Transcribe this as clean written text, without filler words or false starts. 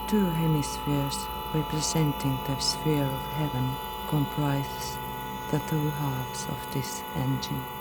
two hemispheres representing the sphere of heaven comprise the two halves of this engine.